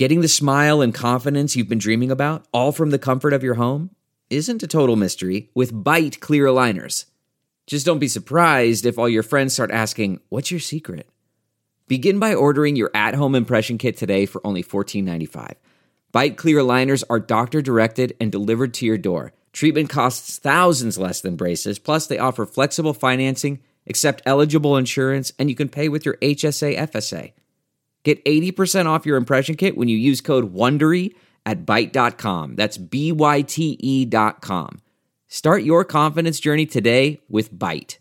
Getting the smile and confidence you've been dreaming about, all from the comfort of your home, isn't a total mystery with Byte clear aligners. Just don't be surprised if all your friends start asking, "What's your secret?" Begin by ordering your at-home impression kit today for only $14.95. Byte clear aligners are doctor-directed and delivered to your door. Treatment costs thousands less than braces, plus they offer flexible financing, accept eligible insurance, and you can pay with your HSA FSA. Get 80% off your impression kit when you use code WONDERY at Byte.com. That's BYTE.com. Start your confidence journey today with Byte.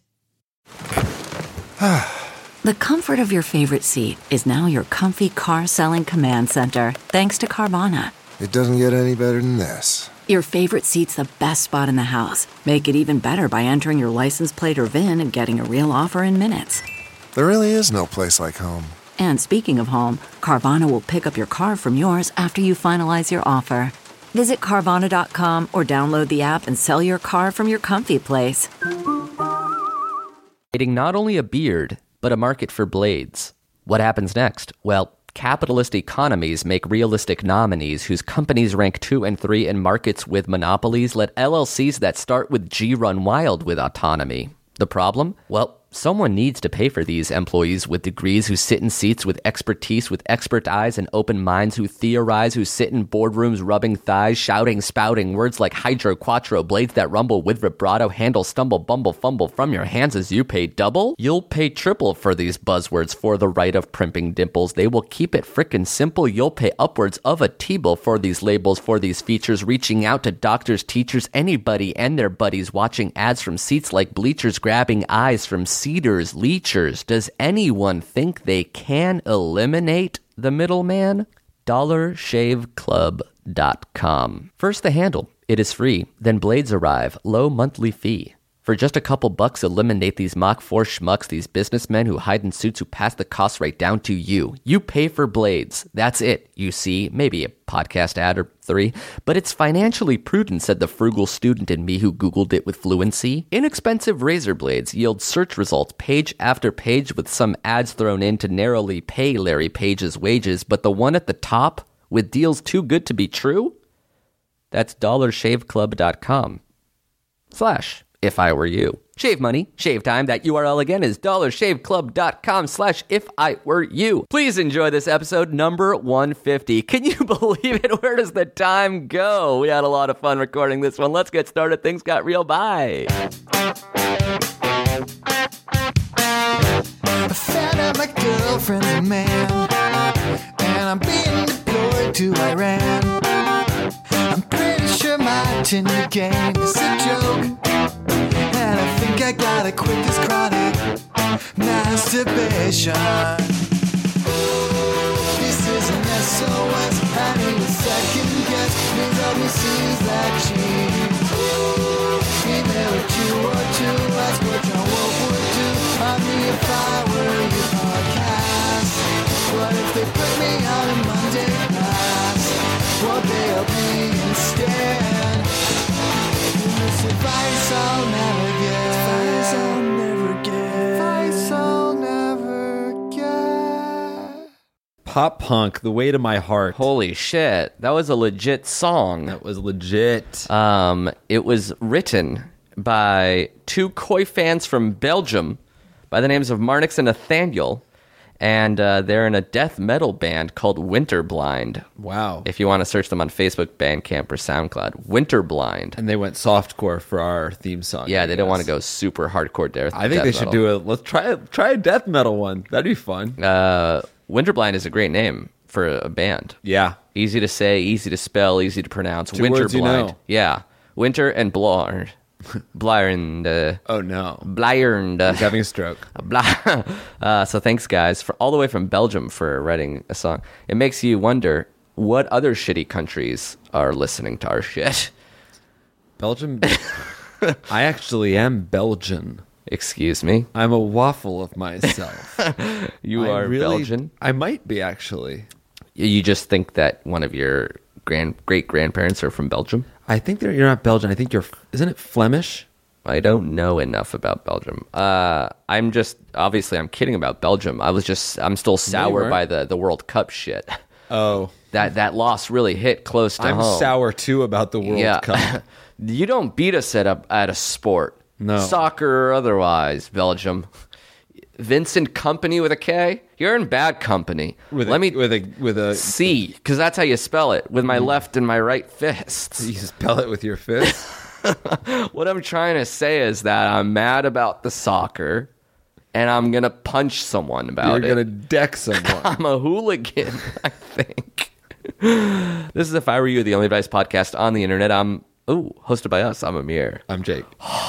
The comfort of your favorite seat is now your comfy car selling command center, thanks to Carvana. It doesn't get any better than this. Your favorite seat's the best spot in the house. Make it even better by entering your license plate or VIN and getting a real offer in minutes. There really is no place like home. And speaking of home, Carvana will pick up your car from yours after you finalize your offer. Visit Carvana.com or download the app and sell your car from your comfy place. Creating not only a beard, but a market for blades. What happens next? Well, capitalist economies make realistic nominees whose companies rank 2 and 3 in markets with monopolies let LLCs that start with G run wild with autonomy. The problem? Well, someone needs to pay for these employees with degrees who sit in seats with expertise, with expert eyes and open minds, who theorize, who sit in boardrooms rubbing thighs, shouting, spouting words like hydro, quattro, blades that rumble with vibrato, handle, stumble, bumble, fumble from your hands as you pay double. You'll pay triple for these buzzwords for the right of primping dimples. They will keep it frickin' simple. You'll pay upwards of a T-bill for these labels, for these features, reaching out to doctors, teachers, anybody and their buddies, watching ads from seats like bleachers, grabbing eyes from Cedars, Leechers. Does anyone think they can eliminate the middleman? DollarShaveClub.com. First the handle. It is free. Then blades arrive. Low monthly fee. For just a couple bucks, eliminate these Mach 4 schmucks, these businessmen who hide in suits who pass the cost right down to you. You pay for blades. That's it. You see, maybe a podcast ad or 3, but it's financially prudent, said the frugal student in me who Googled it with fluency. Inexpensive razor blades yield search results page after page with some ads thrown in to narrowly pay Larry Page's wages, but the one at the top with deals too good to be true? That's DollarShaveClub.com/ if I were you. Shave money, shave time. That URL again is DollarShaveClub.com/ if I were you. Please enjoy this episode number 150. Can you believe it? Where does the time go? We had a lot of fun recording this one. Let's get started. Things got real. Bye. I found out my girlfriend's a man, and I'm being deployed to Iran. I'm pretty sure my Tinder game is a joke, and I think I gotta quit this chronic masturbation. This is an SOS, I need a second guess. Please help me seize that cheese. Email it to ask what John Wolf would do on me if I were your podcast. What if they put me on a Monday class? What they'll be instead? This advice I'll never get. Advice I'll never get. Advice I'll never get. Pop punk, The Way to My Heart. Holy shit. That was a legit song. That was legit. It was written by 2 Koi fans from Belgium by the names of Marnix and Nathaniel. And they're in a death metal band called Winterblind. Wow. If you want to search them on Facebook, Bandcamp, or SoundCloud. Winterblind. And they went softcore for our theme song. Yeah, they don't want to go super hardcore death I think they should do it. Let's try a death metal one. That'd be fun. Winterblind is a great name for a band. Yeah. Easy to say, easy to spell, easy to pronounce. 2 words you know. Yeah. Winter and Blard. Blind. Oh no. Blind. He's having a stroke. So thanks, guys, for all the way from Belgium for writing a song. It makes you wonder what other shitty countries are listening to our shit. Belgium. I actually am Belgian. Excuse me. I'm a waffle of myself. You are Belgian? I might be, actually. You just think that one of your great-grandparents are from Belgium? I think you're not Belgian. I think isn't it Flemish? I don't know enough about Belgium. Obviously I'm kidding about Belgium. I'm still sour by the World Cup shit. Oh, That loss really hit close to I'm home. sour too about the World Cup. You don't beat us at a sport. No. Soccer or otherwise, Belgium. Vincent Company with a K? You're in bad company. With a C, because that's how you spell it, with my left and my right fists. you spell it with your fist. What I'm trying to say is that I'm mad about the soccer, and I'm going to punch someone about You're it. gonna deck someone. I'm a hooligan, I think. This is If I Were You, the only advice podcast on the internet. I'm hosted by us. I'm Amir. I'm Jake.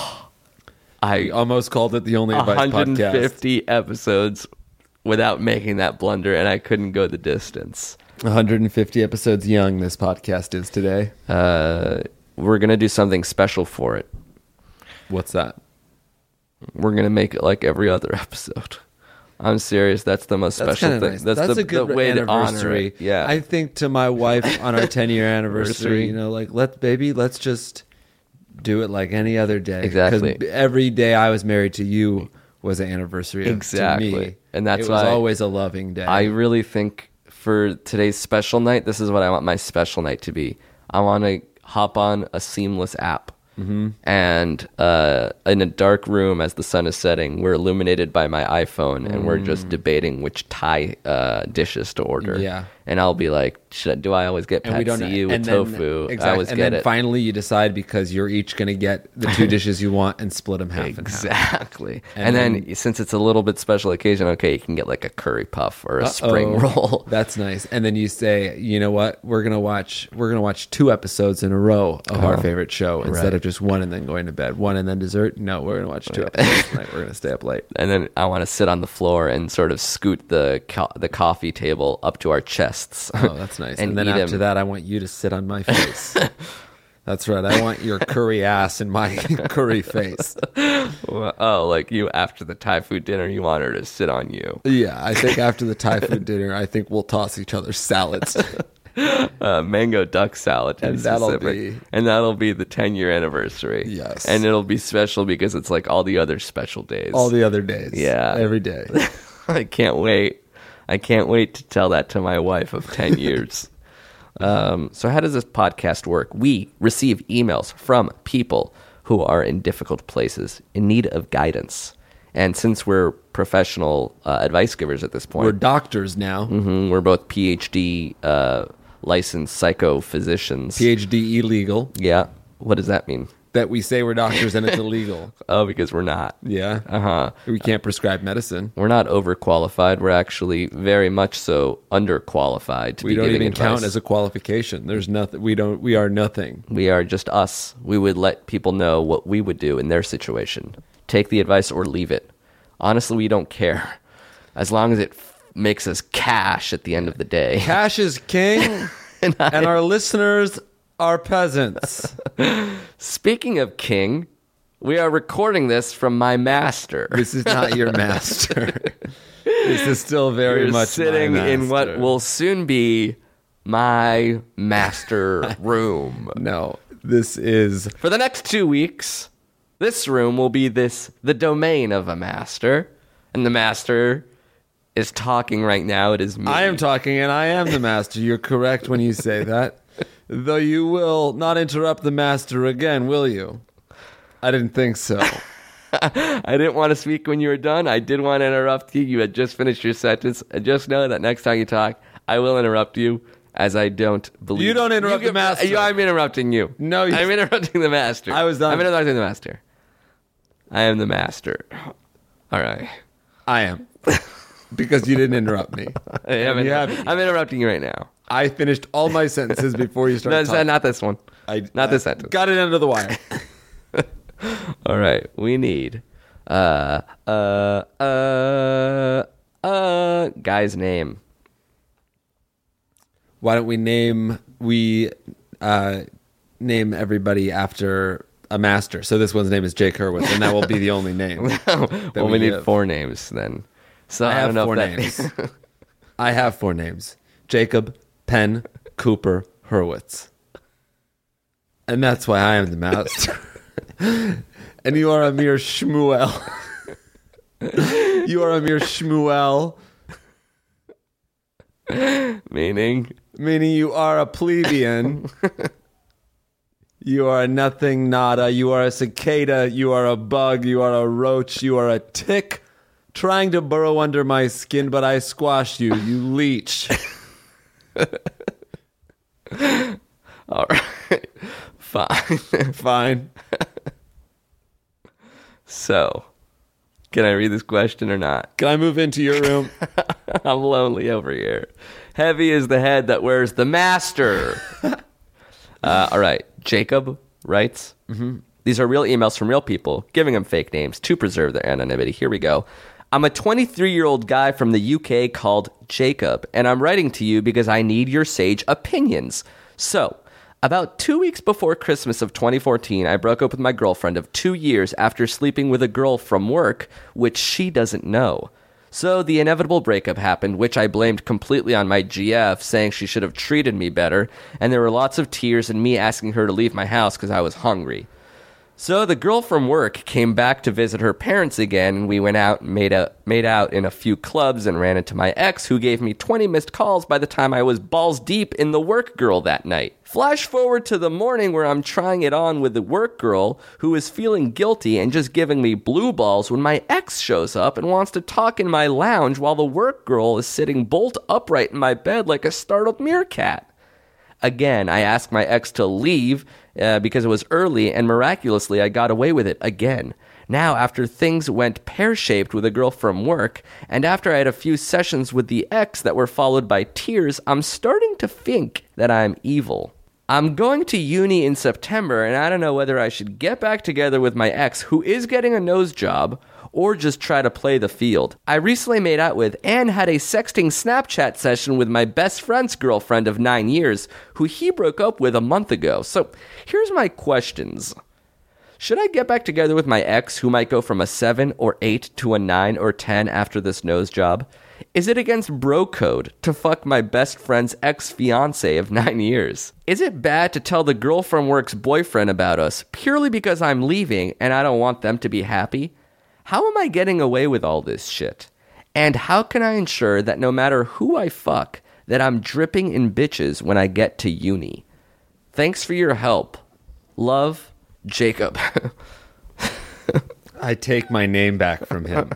I Almost called it the only advice podcast. 150 episodes without making that blunder, and I couldn't go the distance. 150 episodes young. This podcast is today. We're gonna do something special for it. What's that? We're gonna make it like every other episode. I'm serious. That's the most special kinda thing. nice. That's a good the way anniversary. to honor it. Yeah. I think to my wife on our 10-year anniversary, you know, like let's just do it like any other day. Exactly. 'Cause every day I was married to you was an anniversary. Exactly. To me. And that's it was why always a loving day. I really think for today's special night, this is what I want my special night to be. I want to hop on a Seamless app. And in a dark room as the sun is setting, we're illuminated by my iPhone, and we're just debating which Thai dishes to order. Yeah. And I'll be like, do I always get and we pad don't see ew with and then- tofu? I Exactly. always and get then it. finally you decide because you're each going to get the two dishes you want and split them half and half. Exactly. And And then then- since it's a little bit special occasion, okay, you can get like a curry puff or a spring roll. That's nice. And then you say, you know what? We're gonna watch 2 episodes in a row of our favorite show instead of just one and then going to bed. One and then dessert. No, we're gonna watch 2 episodes tonight. We're gonna stay up late. And then I want to sit on the floor and sort of scoot the coffee table up to our chests. Oh, that's nice. And then eat after 'em. that, I want you to sit on my face. That's right. I want your curry ass in my curry face. Oh, like you after the Thai food dinner, you want her to sit on you. Yeah, I think after the Thai food dinner, I think we'll toss each other salads. Mango duck salad, to And be that'll specific. be- And that'll be the 10-year anniversary. Yes. And it'll be special because it's like all the other special days. All the other days. Yeah. Every day. I can't wait. I can't wait to tell that to my wife of 10 years. So how does this podcast work? We receive emails from people who are in difficult places, in need of guidance. And since we're professional advice givers at this point, We're doctors now. we're both PhD licensed psychophysicians. PhD illegal. Yeah. What does that mean? That we say we're doctors and it's illegal. Oh, because we're not. Yeah. Uh-huh. We can't prescribe medicine. We're not overqualified. We're actually very much so underqualified to We be don't giving even count advice. as a qualification. There's nothing. We are nothing. We are just us. We would let people know what we would do in their situation. Take the advice or leave it. Honestly, we don't care. As long as it makes us cash at the end of the day. Cash is king, and our listeners are peasants. Speaking of king, we are recording this from my master. This is not your master. This is still very We're much sitting my in what master. will soon be my master room. No, this is For the next 2 weeks, this room will be the domain of a master, and the master is talking right now. It is me. I am talking and I am the master. You're correct when you say that. Though you will not interrupt the master again, will you? I didn't think so. I didn't want to speak when you were done. I did want to interrupt you. You had just finished your sentence. And just know that next time you talk, I will interrupt you, as I don't believe... You don't interrupt the master. I'm interrupting you. No, you- I'm interrupting the master. I was done. I'm interrupting the master. I am the master. All right. I am. Because you didn't interrupt me. I'm You haven't. interrupting you right now. I finished all my sentences before you started talking. Not this one. Not this sentence. Got it under the wire. All right, we need guy's name. Why don't we name everybody after a master? So this one's name is Jake Hurwitz, and that will be the only name. Well, we need give. 4 names then. So I I, have don't know 4 if that names. I have 4 names: Jacob, Penn, Cooper, Hurwitz. And that's why I am the master. And you are a mere Shmuel. You are a mere Shmuel. Meaning? Meaning you are a plebeian. You are a nothing nada. You are a cicada. You are a bug. You are a roach. You are a tick trying to burrow under my skin, but I squashed you. You leech. All right. Fine. Fine. So, can I read this question or not? Can I move into your room? I'm lonely over here. Heavy is the head that wears the master. All right. Jacob writes, These are real emails from real people, giving them fake names to preserve their anonymity. Here we go. I'm a 23-year-old guy from the UK called Jacob, and I'm writing to you because I need your sage opinions. So, about 2 weeks before Christmas of 2014, I broke up with my girlfriend of 2 years after sleeping with a girl from work, which she doesn't know. So the inevitable breakup happened, which I blamed completely on my GF, saying she should have treated me better, and there were lots of tears and me asking her to leave my house because I was hungry. So the girl from work came back to visit her parents again, and we went out and made out in a few clubs and ran into my ex, who gave me 20 missed calls by the time I was balls deep in the work girl that night. Flash forward to the morning where I'm trying it on with the work girl, who is feeling guilty and just giving me blue balls when my ex shows up and wants to talk in my lounge while the work girl is sitting bolt upright in my bed like a startled meerkat. Again, I asked my ex to leave because it was early, and miraculously I got away with it again. Now, after things went pear-shaped with a girl from work, and after I had a few sessions with the ex that were followed by tears, I'm starting to think that I'm evil. I'm going to uni in September, and I don't know whether I should get back together with my ex, who is getting a nose job, or just try to play the field. I recently made out with and had a sexting Snapchat session with my best friend's girlfriend of 9 years, who he broke up with a month ago. So here's my questions. Should I get back together with my ex, who might go from a 7 or 8 to a 9 or 10 after this nose job? Is it against bro code to fuck my best friend's ex-fiancé of 9 years? Is it bad to tell the girl from work's boyfriend about us purely because I'm leaving and I don't want them to be happy? How am I getting away with all this shit? And how can I ensure that no matter who I fuck, that I'm dripping in bitches when I get to uni? Thanks for your help. Love, Jacob. I take my name back from him.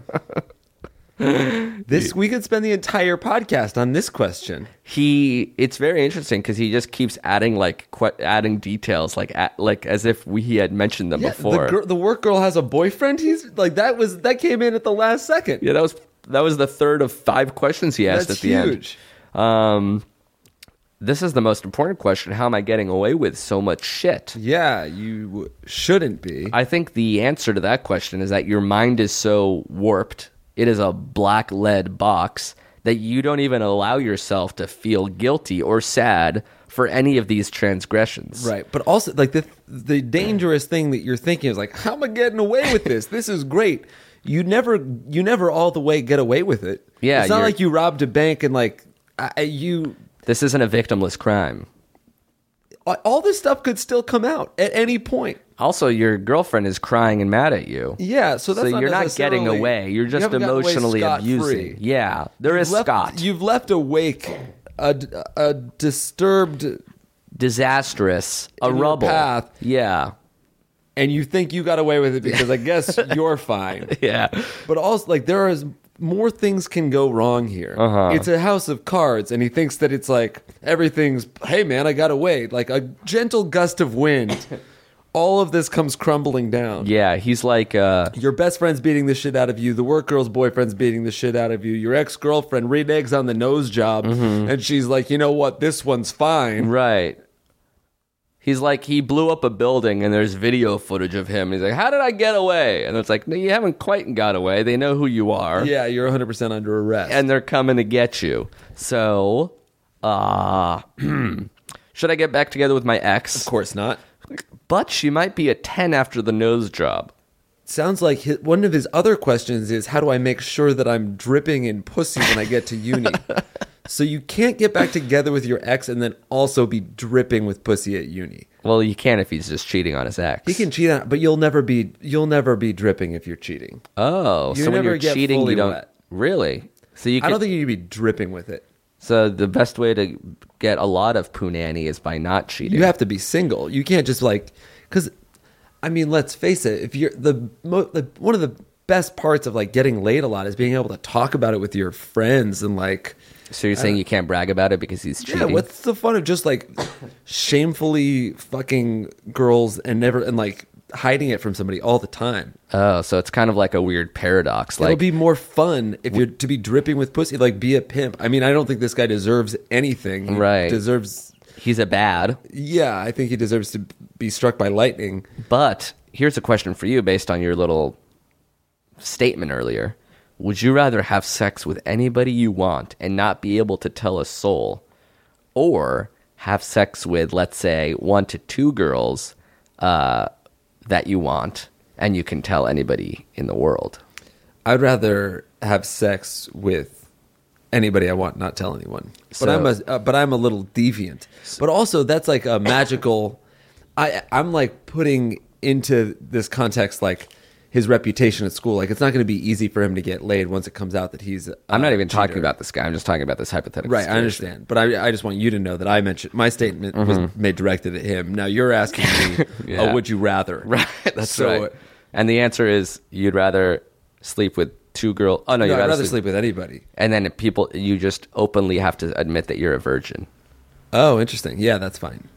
We could spend the entire podcast on this question. It's very interesting because he just keeps adding adding details like as if he had mentioned them before. The work girl has a boyfriend. He's like that came in at the last second. Yeah, that was the third of 5 questions he asked at the huge. End. This is the most important question. How am I getting away with so much shit? Yeah, you shouldn't be. I think the answer to that question is that your mind is so warped. It is a black lead box that you don't even allow yourself to feel guilty or sad for any of these transgressions. Right. But also, like, the dangerous thing that you're thinking is like, how am I getting away with this? This is great. You never all the way get away with it. Yeah. It's not like you robbed a bank and This isn't a victimless crime. All this stuff could still come out at any point. Also, your girlfriend is crying and mad at you. Yeah, so that's you're not getting away. You're just emotionally abusing. Yeah, Scott. You've left a wake, a disturbed, disastrous, a rubble path. Yeah, and you think you got away with it because I guess you're fine. Yeah, but also like there is more things can go wrong here. It's a house of cards, and he thinks that it's like everything's. Hey man, I got away. Like a gentle gust of wind. All of this comes crumbling down. Yeah, he's like... your best friend's beating the shit out of you. The work girl's boyfriend's beating the shit out of you. Your ex-girlfriend reneges on the nose job. And she's like, you know what? This one's fine. Right. He's like, he blew up a building and there's video footage of him. He's like, how did I get away? And it's like, no, you haven't quite got away. They know who you are. Yeah, you're 100% under arrest. And they're coming to get you. So, should I get back together with my ex? Of course not. But she might be a 10 after the nose job. Sounds like one of his other questions is, how do I make sure that I'm dripping in pussy when I get to uni? So you can't get back together with your ex and then also be dripping with pussy at uni. Well, you can if he's just cheating on his ex. He can cheat on, but you'll never be dripping if you're cheating. Oh, so when you're cheating, you don't wet. really. So I don't think you'd be dripping with it. So the best way to get a lot of punani is by not cheating. You have to be single. You can't just like, because, I mean, let's face it. If you're one of the best parts of like getting laid a lot is being able to talk about it with your friends and like. So you're saying you can't brag about it because he's cheating? Yeah, what's the fun of just like shamefully fucking girls and like hiding it from somebody all the time? Oh, so it's kind of like a weird paradox. It'll be more fun if you're to be dripping with pussy, like be a pimp. I mean, I don't think this guy deserves anything. He Right. He's a bad. Yeah, I think he deserves to be struck by lightning. But here's a question for you based on your little statement earlier. Would you rather have sex with anybody you want and not be able to tell a soul, or have sex with, let's say, 1 to 2 girls that you want and you can tell anybody in the world? I'd rather have sex with anybody I want, not tell anyone. But I'm a little deviant. But also, that's like a magical. I'm like putting into this context like his reputation at school. Like, it's not going to be easy for him to get laid once it comes out that he's. I'm not even talking cheater. about this guy. I'm just talking about this hypothetical. Right, situation. I understand, but I just want you to know that I mentioned my statement was made directed at him. Now you're asking me, Yeah. would you rather? Right, that's So, right. And the answer is you'd rather sleep with 2 girls. Oh no, No, you'd I'd rather sleep with anybody. And then you just openly have to admit that you're a virgin. Oh, interesting. Yeah, that's fine.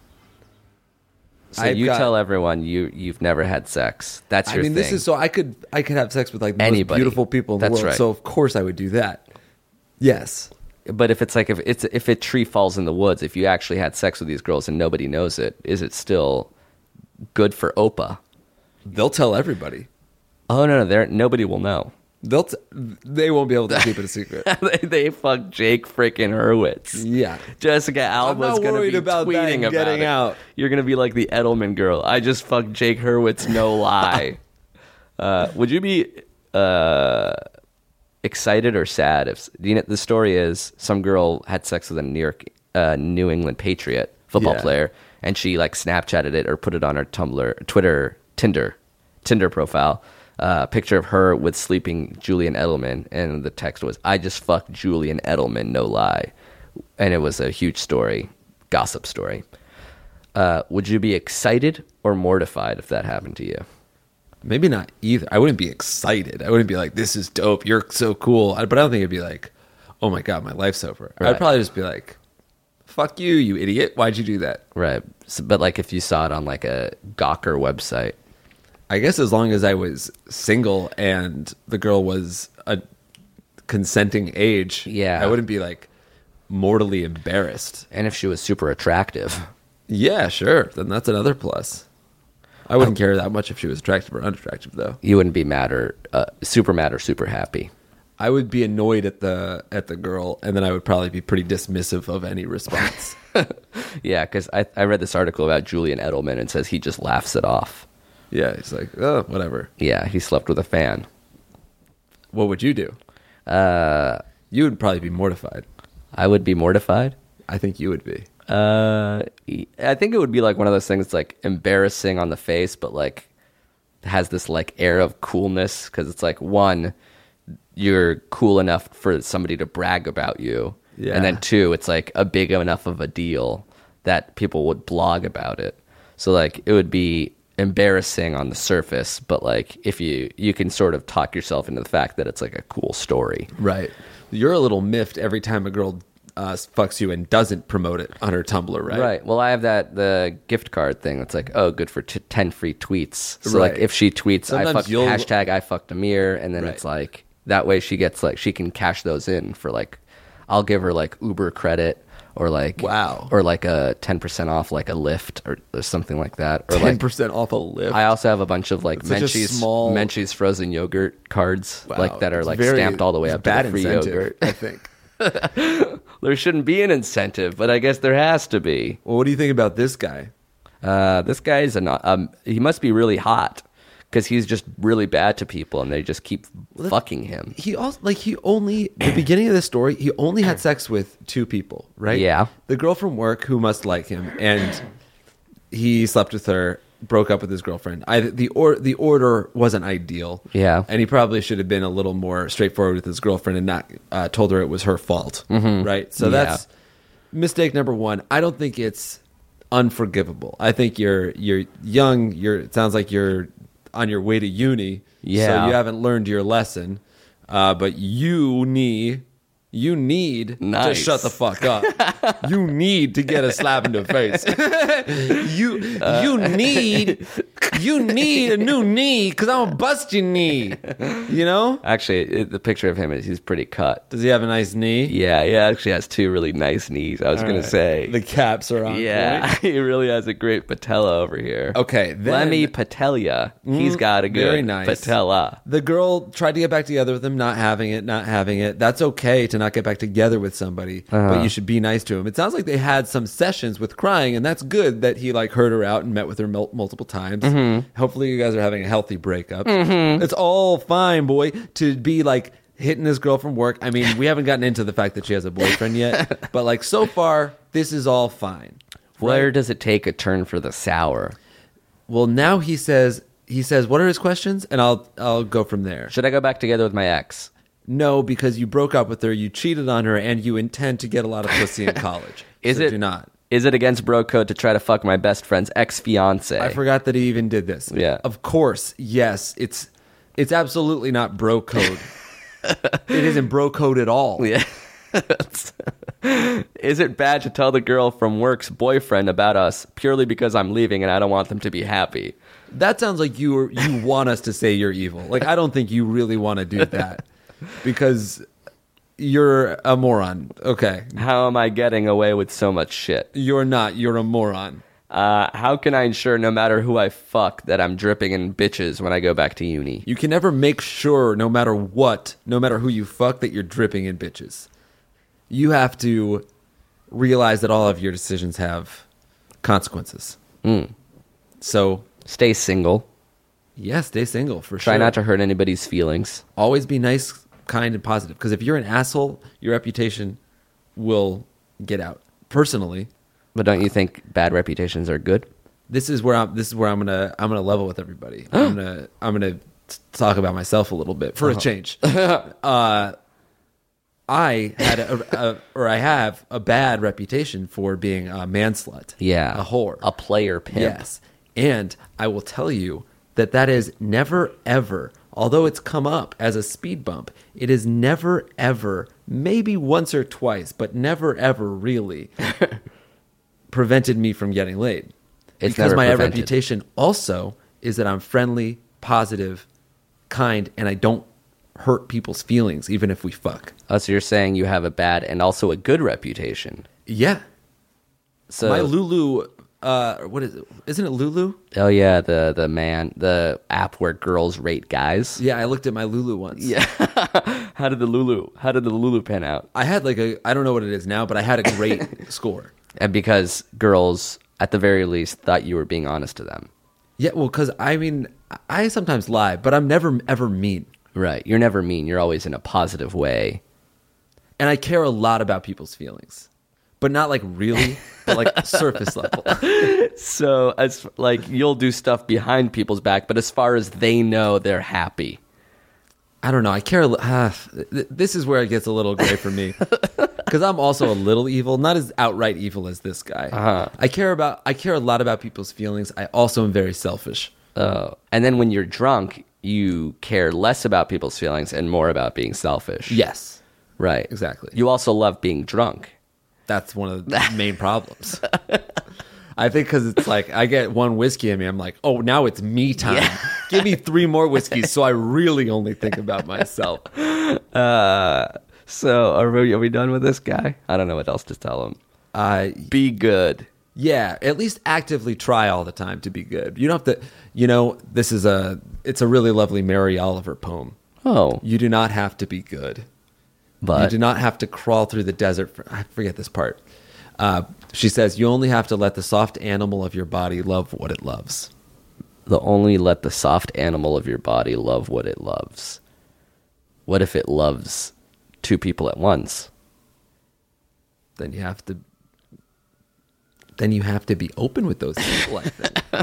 So you tell everyone you've never had sex. That's your thing. this is so I could have sex with like the Anybody. most beautiful people in the That's world. right. So of course I would do that. Yes. But if it's like if a tree falls in the woods, if you actually had sex with these girls and nobody knows it, is it still good for Opa? They'll tell everybody. Oh no, nobody will know. They won't be able to keep it a secret. they fuck Jake freaking Hurwitz. Yeah. Jessica Alba's not going to worried be about that tweeting about getting it. out. You're going to be like the Edelman girl. I just fucked Jake Hurwitz, no lie. Would you be excited or sad if the story is some girl had sex with a New England Patriot football Yeah. player, and she like Snapchatted it or put it on her Tinder profile. Picture of her with sleeping Julian Edelman, and the text was, "I just fucked Julian Edelman, no lie," and it was a huge story, gossip story. Would you be excited or mortified if that happened to you? Maybe not either. I wouldn't be excited. I wouldn't be like, this is dope. You're so cool. But I don't think it'd be like, oh my God, my life's over. Right. I'd probably just be like, fuck you, you idiot. Why'd you do that? Right, but like if you saw it on like a Gawker website. I guess as long as I was single and the girl was a consenting age, Yeah. I wouldn't be like mortally embarrassed. And if she was super attractive. Yeah, sure. Then that's another plus. I wouldn't care that much if she was attractive or unattractive, though. You wouldn't be mad or super happy. I would be annoyed at the girl, and then I would probably be pretty dismissive of any response. Yeah, because I read this article about Julian Edelman and it says he just laughs it off. Yeah, he's like, oh, whatever. Yeah, he slept with a fan. What would you do? You would probably be mortified. I would be mortified. I think you would be. I think it would be like one of those things like embarrassing on the face, but like has this like air of coolness because it's like, one, you're cool enough for somebody to brag about you. Yeah. And then 2, it's like a big enough of a deal that people would blog about it. So like it would be embarrassing on the surface, but like if you can sort of talk yourself into the fact that it's like a cool story. Right. You're a little miffed every time a girl fucks you and doesn't promote it on her Tumblr, right? Right. Well, I have the gift card thing. It's like, oh, good for 10 free tweets. So Right. like if she tweets, Sometimes hashtag I fucked Amir, and then Right. it's like that way she gets like she can cash those in for like I'll give her like Uber credit or like Wow. or like a 10% off like a Lyft or something like that. Or 10% off a lift. I also have a bunch of like That's such a small- Menchie's frozen yogurt cards Wow. like that are It's like very- stamped all the way it's up to bad the free incentive, yogurt. I think. There shouldn't be an incentive, but I guess there has to be. Well, what do you think about this guy? This guy's he must be really hot because he's just really bad to people and they just keep fucking him. He also the beginning of the story, he only had sex with 2 people, right? Yeah. The girl from work who must like him, and he slept with her, broke up with his girlfriend. The order wasn't ideal. Yeah. And he probably should have been a little more straightforward with his girlfriend and not told her it was her fault. Right? So that's mistake number one. I don't think it's unforgivable. I think you're young. It sounds like you're on your way to uni. Yeah. So you haven't learned your lesson. But you need to Nice. shut the fuck up. You need to get a slap in the face. you need a new knee because I'm gonna bust your knee. You know? Actually, the picture of him is he's pretty cut. Does he have a nice knee? Yeah, he actually has two really nice knees. I was going to say. The caps are on. Yeah, point. he really has a great patella over here. Okay, then Lemmy Patelia. He's got a good very nice. patella. the girl tried to get back together with him, not having it. That's okay to not get back together with somebody, but you should be nice to him. It sounds like they had some sessions with crying, and that's good that he like heard her out and met with her multiple times. Hopefully you guys are having a healthy breakup. It's all fine, boy, to be like hitting this girl from work. I mean, we haven't gotten into the fact that she has a boyfriend yet, but like so far, this is all fine. Where does it take a turn for the sour? Well, now he says, what are his questions? And I'll go from there. Should I go back together with my ex? No, because you broke up with her, you cheated on her, and you intend to get a lot of pussy in college. So do not. Is it against bro code to try to fuck my best friend's ex-fiance? I forgot that he even did this. Yeah. Of course, yes. It's absolutely not bro code. It isn't bro code at all. Yeah. Is it bad to tell the girl from work's boyfriend about us purely because I'm leaving and I don't want them to be happy? That sounds like you want us to say you're evil. Like, I don't think you really want to do that because you're a moron. Okay. How am I getting away with so much shit? You're not. You're a moron. How can I ensure no matter who I fuck that I'm dripping in bitches when I go back to uni? You can never make sure, no matter what, no matter who you fuck, that you're dripping in bitches. You have to realize that all of your decisions have consequences. So, Stay single. yeah, stay single for sure. Try not to hurt anybody's feelings. Always be nice, kind, and positive. Because if you're an asshole, your reputation will get out. Personally, But don't you think bad reputations are good? this is where I'm gonna level with everybody. I'm gonna talk about myself a little bit for a change. I had I have a bad reputation for being a manslut. Yeah. A whore. A player pimp. Yes. And I will tell you that is never, ever, although it's come up as a speed bump, it is never, ever, maybe once or twice, but never, ever really prevented me from getting laid. It's because never my prevented. reputation also is that I'm friendly, positive, kind, and I don't hurt people's feelings, even if we fuck. Oh, so you're saying you have a bad and also a good reputation. Yeah. So My Lulu, what is it? Isn't it Lulu? Oh yeah, the app where girls rate guys. Yeah, I looked at my Lulu once. Yeah. How did the Lulu pan out? I had I don't know what it is now, but I had a great score. And because girls, at the very least, thought you were being honest to them. Yeah, well, because I mean, I sometimes lie, but I'm never, ever mean. Right. You're never mean. You're always in a positive way. And I care a lot about people's feelings. But not like really, but like surface level. So as like you'll do stuff behind people's back, but as far as they know, they're happy. I don't know. I care. This is where it gets a little gray for me. Because I'm also a little evil, not as outright evil as this guy. I care a lot about people's feelings. I also am very selfish. And then when you're drunk, you care less about people's feelings and more about being selfish. Yes, Right. exactly. You also love being drunk. That's one of the main problems. I think because it's like I get one whiskey in me, I'm like, oh, now it's me time. Yeah. Give me 3 more whiskeys so I really only think about myself. So are we done with this guy? I don't know what else to tell him. Be good. Yeah, at least actively try all the time to be good. You don't have to, this is it's a really lovely Mary Oliver poem. Oh. You do not have to be good. But You do not have to crawl through the desert. I forget this part. She says, you only have to let the soft animal of your body love what it loves. only let the soft animal of your body love what it loves. What if it loves 2 people at once? Then you have to be open with those people, I think.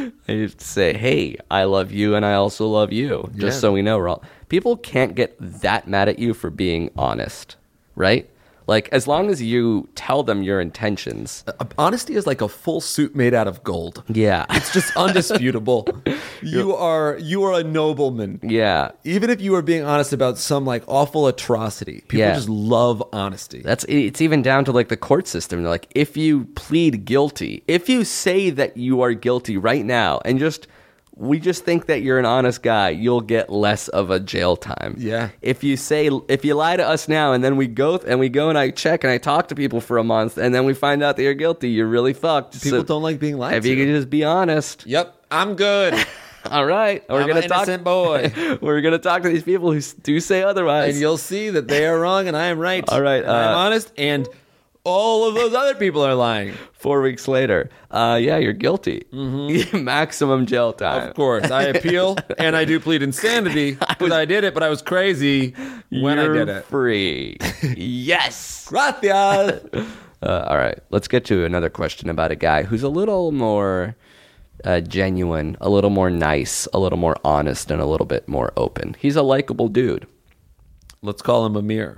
I used to say, hey, I love you and I also love you. Just so we know, we're all... People can't get that mad at you for being honest, right? Like, as long as you tell them your intentions. Honesty is like a full suit made out of gold. Yeah. It's just undisputable. You are a nobleman. Yeah. Even if you are being honest about some like awful atrocity, people just love honesty. It's even down to like the court system. They're like, if you plead guilty, if you say that you are guilty right now and we just think that you're an honest guy, you'll get less of a jail time. Yeah. If you lie to us now and then we go and I check and I talk to people for a month and then we find out that you're guilty, you're really fucked. People don't like being lied to. If you could just be honest. Yep, I'm good. All right. I'm an innocent boy. We're going to talk to these people who do say otherwise. And you'll see that they are wrong and I am right. All right. I'm honest and all of those other people are lying. 4 weeks later. Yeah, you're guilty. Mm-hmm. Maximum jail time. Of course. I appeal and I do plead insanity because I did it, but I was crazy when I did it. Free. Yes. Gracias. All right. Let's get to another question about a guy who's a little more genuine, a little more nice, a little more honest, and a little bit more open. He's a likable dude. Let's call him Amir.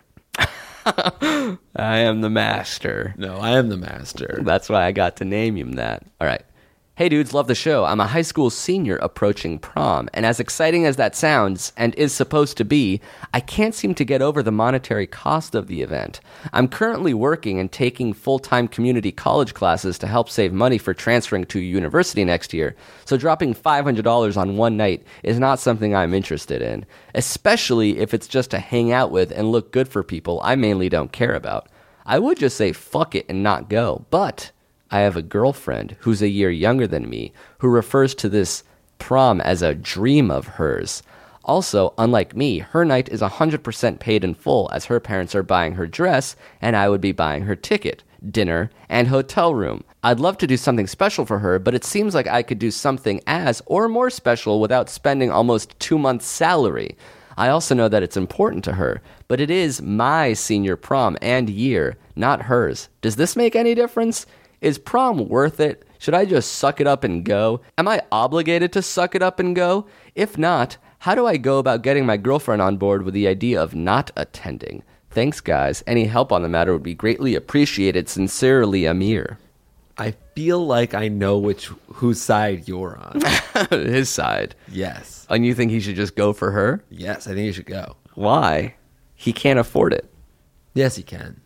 I am the master. No, I am the master. That's why I got to name him that. All right. Hey dudes, love the show. I'm a high school senior approaching prom, and as exciting as that sounds, and is supposed to be, I can't seem to get over the monetary cost of the event. I'm currently working and taking full-time community college classes to help save money for transferring to university next year, so dropping $500 on one night is not something I'm interested in, especially if it's just to hang out with and look good for people I mainly don't care about. I would just say fuck it and not go, but I have a girlfriend who's a year younger than me who refers to this prom as a dream of hers. Also, unlike me, her night is 100% paid in full as her parents are buying her dress and I would be buying her ticket, dinner, and hotel room. I'd love to do something special for her, but it seems like I could do something as or more special without spending almost 2 months' salary. I also know that it's important to her, but it is my senior prom and year, not hers. Does this make any difference? Is prom worth it? Should I just suck it up and go? Am I obligated to suck it up and go? If not, how do I go about getting my girlfriend on board with the idea of not attending? Thanks, guys. Any help on the matter would be greatly appreciated. Sincerely, Amir. I feel like I know whose side you're on. His side. Yes. And you think he should just go for her? Yes, I think you should go. Why? He can't afford it. Yes, he can.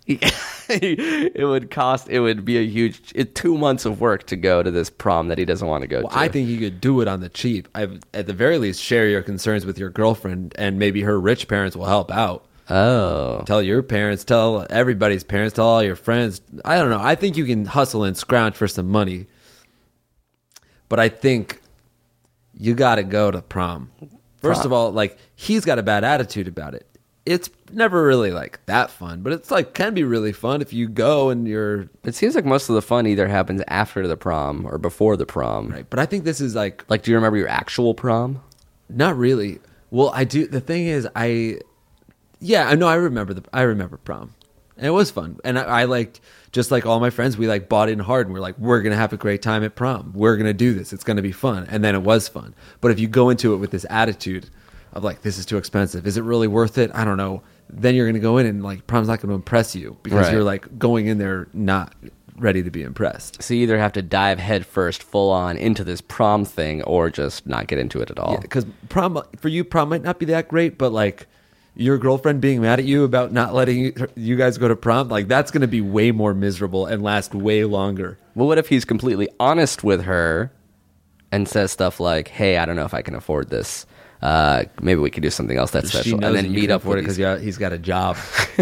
It would be a huge 2 months of work to go to this prom that he doesn't want to go to. I think you could do it on the cheap. At the very least, share your concerns with your girlfriend, and maybe her rich parents will help out. Oh. Tell your parents, tell everybody's parents, tell all your friends. I don't know. I think you can hustle and scrounge for some money. But I think you got to go to prom. First of all, like, he's got a bad attitude about it. It's never really like that fun, but it's like can be really fun if you go and you're... It seems like most of the fun either happens after the prom or before the prom. Right, but I think this is like... Like, do you remember your actual prom? Not really. Well, I do. The thing is, yeah, I know. I remember prom, and it was fun. And I liked, just like all my friends, we like bought in hard, and we're like, we're gonna have a great time at prom. We're gonna do this. It's gonna be fun. And then it was fun. But if you go into it with this attitude of like, this is too expensive, is it really worth it? I don't know. Then you're gonna go in and like prom's not gonna impress you because Right. you're like going in there not ready to be impressed. So you either have to dive headfirst, full on into this prom thing, or just not get into it at all. Because prom for you, prom might not be that great, but like your girlfriend being mad at you about not letting you guys go to prom, like that's going to be way more miserable and last way longer. Well, what if he's completely honest with her and says stuff like, "Hey, I don't know if I can afford this. Maybe we could do something else that's She special," knows and then that you meet can up afford with it because he's got a job.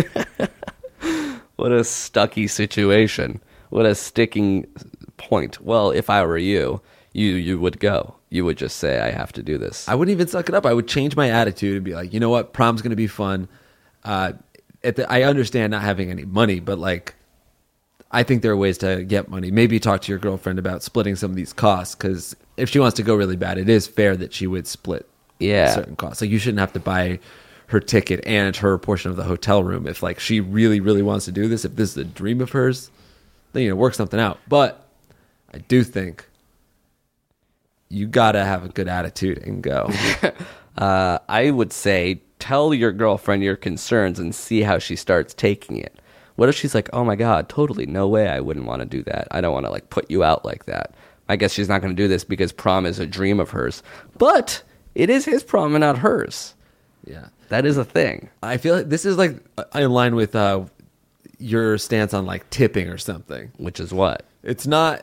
What a stucky situation. What a sticking point. Well, if I were you, you would go. You would just say, I have to do this. I wouldn't even suck it up. I would change my attitude and be like, you know what? Prom's going to be fun. I understand not having any money, but like, I think there are ways to get money. Maybe talk to your girlfriend about splitting some of these costs, because if she wants to go really bad, it is fair that she would split certain costs. Like, you shouldn't have to buy her ticket and her portion of the hotel room. If like she really, really wants to do this, if this is a dream of hers, then work something out. But I do think you gotta have a good attitude and go. I would say tell your girlfriend your concerns and see how she starts taking it. What if she's like, oh my God, totally, no way, I wouldn't want to do that. I don't want to like put you out like that. I guess she's not going to do this because prom is a dream of hers. But it is his prom and not hers. Yeah. That is a thing. I feel like this is like in line with your stance on like tipping or something. Which is what? It's not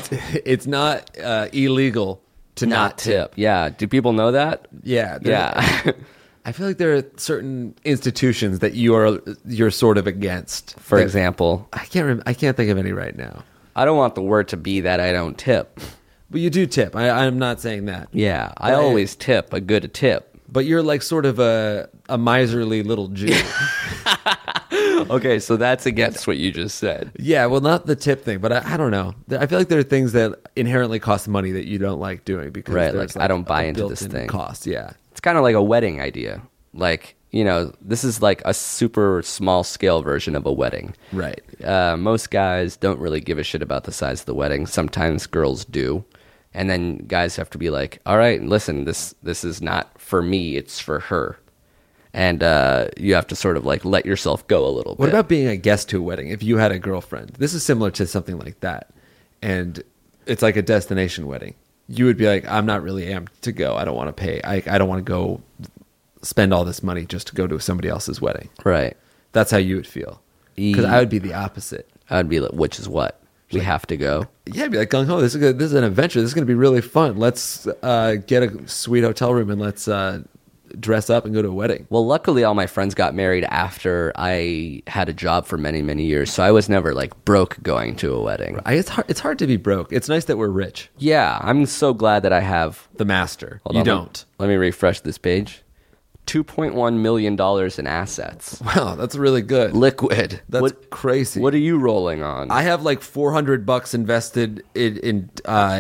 illegal to not tip. Yeah. Do people know that? Yeah. Yeah. I feel like there are certain institutions that you're sort of against. For example, I can't think of any right now. I don't want the word to be that I don't tip. But you do tip. I'm not saying that. Yeah. I always tip a good tip. But you're like sort of a miserly little Jew. Okay, so that's against what you just said. Yeah, well, not the tip thing, but I don't know. I feel like there are things that inherently cost money that you don't like doing because Right, there's, like I don't buy into this built-in thing. Cost, yeah. It's kind of like a wedding idea. Like, you know, this is like a super small scale version of a wedding. Right. Most guys don't really give a shit about the size of the wedding. Sometimes girls do. And then guys have to be like, all right, listen, this is not for me, it's for her. And you have to sort of like let yourself go a little bit. What about being a guest to a wedding? If you had a girlfriend, this is similar to something like that. And it's like a destination wedding. You would be like, I'm not really amped to go. I don't want to pay. I don't want to go spend all this money just to go to somebody else's wedding. Right. That's how you would feel. Because I would be the opposite. I'd be like, which is what? We have to go. Yeah, I'd be like, gung ho, this is an adventure. This is going to be really fun. Let's get a sweet hotel room and let's dress up and go to a wedding. Well, luckily, all my friends got married after I had a job for many, many years. So I was never like broke going to a wedding. It's hard to be broke. It's nice that we're rich. Yeah, I'm so glad that I have. The master. Hold You on, don't. Let me refresh this page. $2.1 million in assets. Wow, that's really good. Liquid. That's crazy. What are you rolling on? I have like $400 invested in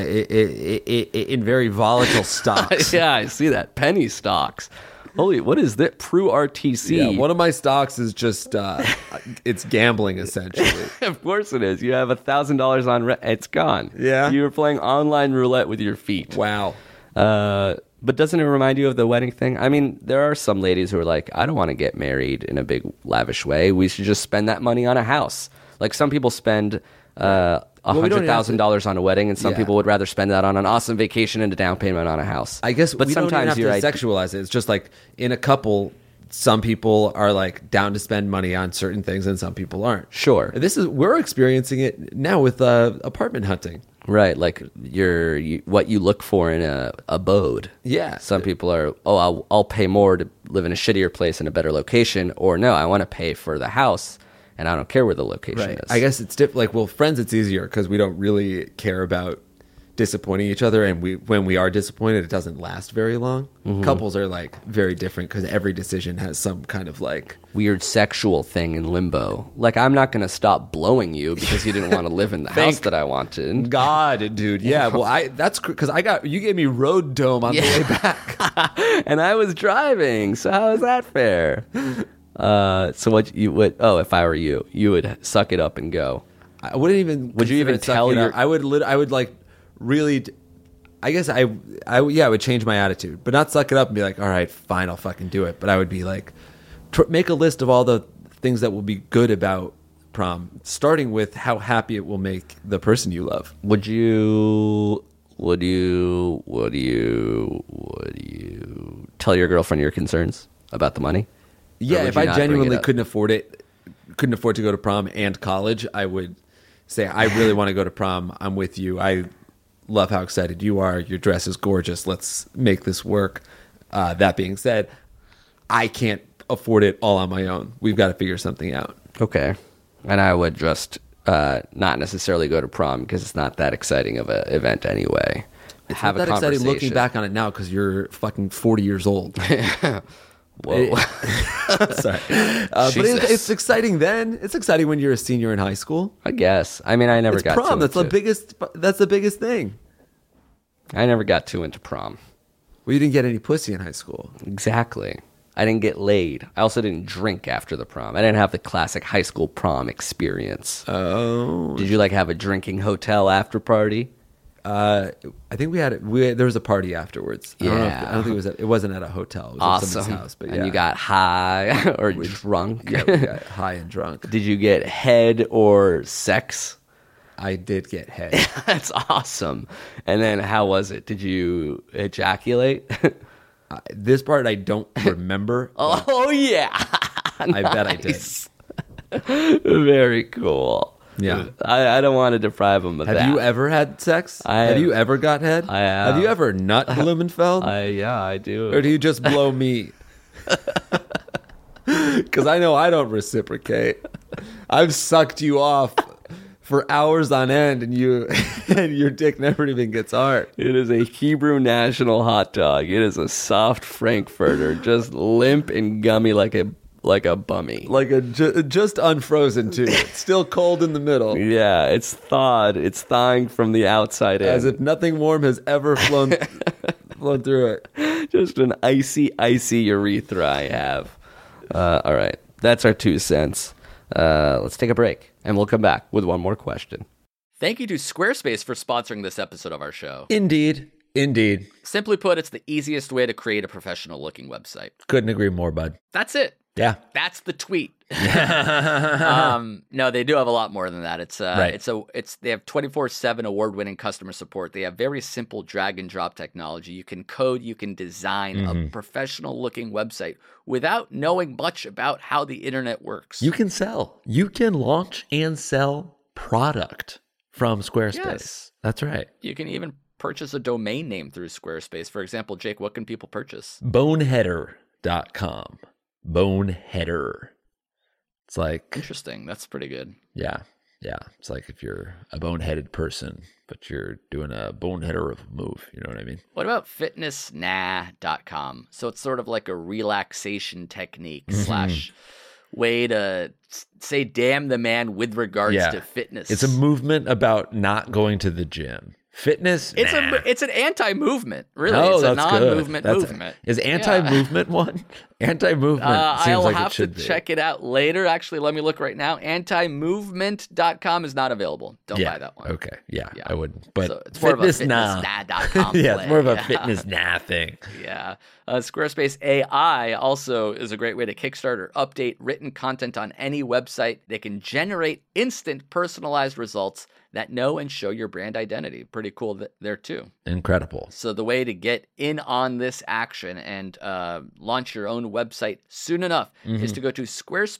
very volatile stocks. Yeah, I see that. Penny stocks. Holy, what is that? Pru RTC. Yeah, one of my stocks is just it's gambling essentially. Of course it is. You have $1,000 on it's gone. Yeah. You were playing online roulette with your feet. Wow. But doesn't it remind you of the wedding thing? I mean, there are some ladies who are like, I don't want to get married in a big, lavish way. We should just spend that money on a house. Like some people spend $100,000 on a wedding, and some people would rather spend that on an awesome vacation and a down payment on a house. I guess, but we sometimes don't even have to sexualize it. It's just like in a couple, some people are like down to spend money on certain things, and some people aren't. Sure. We're experiencing it now with apartment hunting. Right, like what you look for in a abode. Yeah. Some people are, I'll pay more to live in a shittier place in a better location, or no, I want to pay for the house, and I don't care where the location is. I guess it's like, well, friends, it's easier because we don't really care about disappointing each other, and when we are disappointed, it doesn't last very long. Mm-hmm. Couples are like very different because every decision has some kind of like weird sexual thing in limbo. Like, I'm not going to stop blowing you because you didn't want to live in the house that I wanted. God, dude. Yeah. Well, that's because you gave me road dome on the way back, and I was driving. So how is that fair? So what you would? Oh, if I were you, you would suck it up and go. I wouldn't even. Would you even tell your? I would like really. I guess I would change my attitude, but not suck it up and be like, all right, fine, I'll fucking do it. But I would be like, make a list of all the things that will be good about prom, starting with how happy it will make the person you love. Would you tell your girlfriend your concerns about the money? Yeah, if I genuinely couldn't afford to go to prom and college, I would say, I really want to go to prom. I'm with you. I love how excited you are. Your dress is gorgeous. Let's make this work. That being said, I can't afford it all on my own. We've got to figure something out. Okay. And I would just not necessarily go to prom because it's not that exciting of an event anyway. It's not that exciting looking back on it now because you're fucking 40 years old. Whoa. Sorry. But it's exciting then. It's exciting when you're a senior in high school. I guess. I mean, I never got prom. too That's the biggest thing. I never got too into prom. Well, you didn't get any pussy in high school. Exactly. I didn't get laid. I also didn't drink after the prom. I didn't have the classic high school prom experience. Oh. Did you like have a drinking hotel after party? I think there was a party afterwards. I don't know Yeah. I don't think it wasn't at a hotel. It was at Awesome. somebody's house. But And you got high or drunk. yeah, we got high and drunk. Did you get head or sex? I did get head. That's awesome. And then how was it? Did you ejaculate? This part I don't remember. Oh, yeah. I bet I did. Very cool. Yeah. I don't want to deprive them of that. Have you ever had sex? I have have. you ever got head? I have. Have you ever nut Blumenfeld? Yeah, I do. Or do you just blow me? Because I know I don't reciprocate. I've sucked you off for hours on end, and your dick never even gets hard. It is a Hebrew national hot dog. It is a soft Frankfurter, just limp and gummy like a bummy. Like just unfrozen too. It's still cold in the middle, Yeah, it's thawed. It's thawing from the outside in. as if nothing warm has ever flown through it. Just an icy urethra I have. All right, that's our 2 cents. Let's take a break, and we'll come back with one more question. Thank you to Squarespace for sponsoring this episode of our show. Indeed. Simply put, it's the easiest way to create a professional-looking website. Couldn't agree more, bud. That's it. Yeah. That's the tweet. No, they do have a lot more than that. Right. They have 24/7 award-winning customer support. They have very simple drag and drop technology. You can code, you can design a professional-looking website without knowing much about how the internet works. You can sell. You can launch and sell product from Squarespace. Yes. That's right. You can even purchase a domain name through Squarespace. For example, Jake, what can people purchase? Boneheader.com. Boneheader. It's like, Interesting. That's pretty good. yeah. It's like if you're a boneheaded person, but you're doing a boneheader of a move. You know what I mean? What about fitnessnah.com? So it's sort of like a relaxation technique slash way to say damn the man with regards to fitness. It's a movement about not going to the gym. Fitness? It's an anti-movement, really. Oh, it's a that's non-movement good. movement. Is anti-movement one? Anti-movement seems I'll like have it should to be. check it out later. Actually, let me look right now. Antimovement.com is not available. Don't buy that one. Okay. Yeah, I wouldn't. But So it's more of a fitness fitnessnah.com yeah, it's more of a play. fitness thing. Yeah. Squarespace AI also is a great way to kickstart or update written content on any website. They can generate instant personalized results that know and show your brand identity. Pretty cool there too. Incredible. So the way to get in on this action and launch your own website soon enough is to go to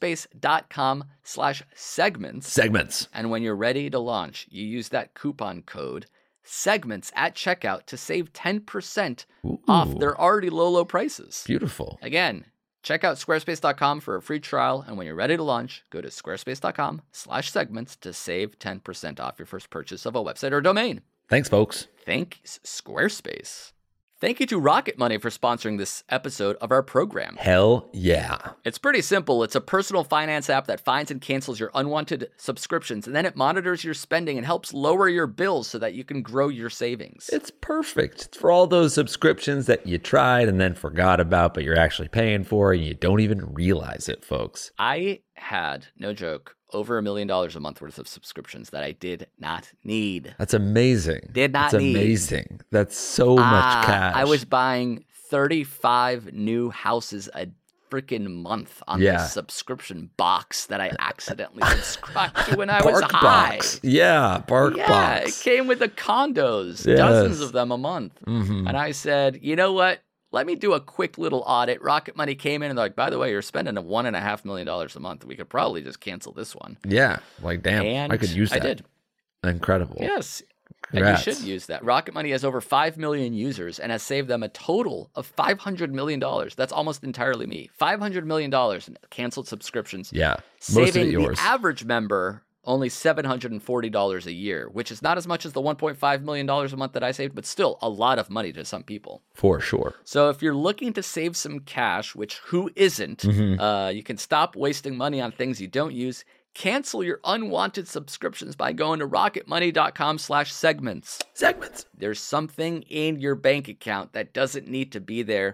squarespace.com/segments. Segments. And when you're ready to launch, you use that coupon code segments at checkout to save 10% off their already low prices. Beautiful. Again, check out squarespace.com for a free trial. And when you're ready to launch, go to squarespace.com/segments to save 10% off your first purchase of a website or domain. Thanks, folks. Thanks, Squarespace. Thank you to Rocket Money for sponsoring this episode of our program. Hell yeah. It's pretty simple. It's a personal finance app that finds and cancels your unwanted subscriptions, and then it monitors your spending and helps lower your bills so that you can grow your savings. It's perfect. It's for all those subscriptions that you tried and then forgot about, but you're actually paying for and you don't even realize it, folks. I had, no joke, over $1 million a month worth of subscriptions that I did not need. That's amazing. Did not That's need. amazing. That's so much cash. I was buying 35 new houses a freaking month on this subscription box that I accidentally subscribed to when I was high. Box. Yeah, Bark Yeah, Box. it came with the condos, Yes. dozens of them a month. And I said, you know what? Let me do a quick little audit. Rocket Money came in and they're like, by the way, you're spending $1.5 million a month. We could probably just cancel this one. Yeah, like damn, And I could use that. I did. Incredible. Yes. Congrats. And you should use that. Rocket Money has over 5 million users and has saved them a total of $500 million. That's almost entirely me. $500 million in canceled subscriptions. Yeah, most of Saving it yours. the average member only $740 a year, which is not as much as the $1.5 million a month that I saved, but still a lot of money to some people. For sure. So if you're looking to save some cash, which who isn't, you can stop wasting money on things you don't use. Cancel your unwanted subscriptions by going to rocketmoney.com/segments. Segments. There's something in your bank account that doesn't need to be there.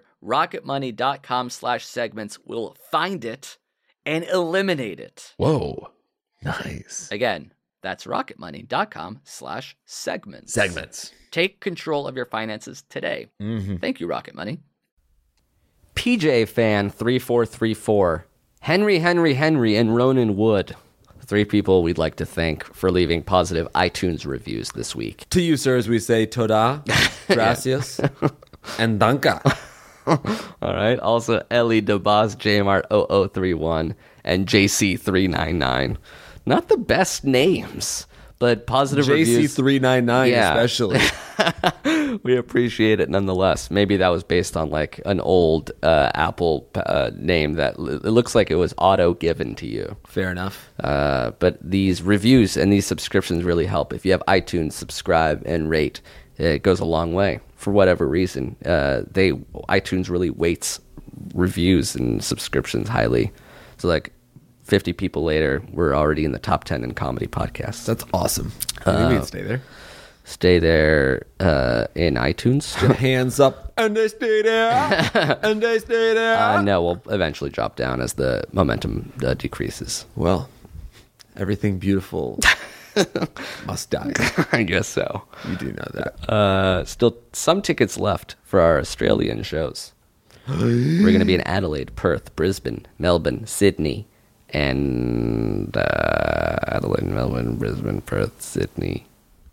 Rocketmoney.com/segments will find it and eliminate it. Whoa. Nice. Again, That's rocketmoney.com/segments. Segments. Take control of your finances today. Thank you, Rocket Money. PJ Fan 3434, Henry, and Ronan Wood. 3 people we'd like to thank for leaving positive iTunes reviews this week. To you, sirs, we say toda, gracias, and danka. All right. Also, Ellie DeBoss, JMR0031, and JC399. Not the best names, but positive reviews. JC399 especially. We appreciate it nonetheless. Maybe that was based on like an old Apple name that it looks like it was auto-given to you. Fair enough. But these reviews and these subscriptions really help. If you have iTunes, subscribe and rate. It goes a long way. For whatever reason, iTunes really weights reviews and subscriptions highly. So like 50 people later, we're already in the top 10 in comedy podcasts. That's awesome. You can stay there. Stay there in iTunes. Hands up, and they stay there, and they stay there. No, we'll eventually drop down as the momentum decreases. Well, everything beautiful must die. I guess so. You do know that. Still some tickets left for our Australian shows. We're going to be in Adelaide, Perth, Brisbane, Melbourne, Sydney, and Adelaide, Melbourne, Brisbane, Perth, Sydney.